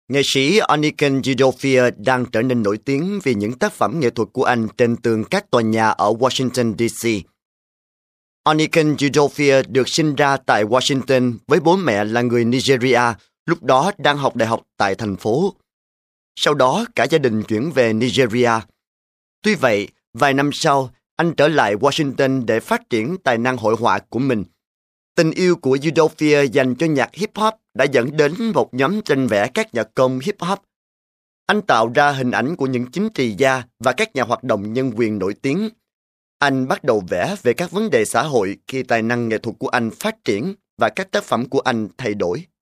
Nghệ sĩ Oniken Judofia đang trở nên nổi tiếng vì những tác phẩm nghệ thuật của anh trên tường các tòa nhà ở Washington, D.C. Oniken Judofia được sinh ra tại Washington với bố mẹ là người Nigeria, lúc đó đang học đại học tại thành phố. Sau đó, cả gia đình chuyển về Nigeria. Tuy vậy, vài năm sau, anh trở lại Washington để phát triển tài năng hội họa của mình. Tình yêu của Judofia dành cho nhạc hip-hop đã dẫn đến một nhóm tranh vẽ các nhạc công hip-hop. Anh tạo ra hình ảnh của những chính trị gia và các nhà hoạt động nhân quyền nổi tiếng. Anh bắt đầu vẽ về các vấn đề xã hội khi tài năng nghệ thuật của anh phát triển và các tác phẩm của anh thay đổi.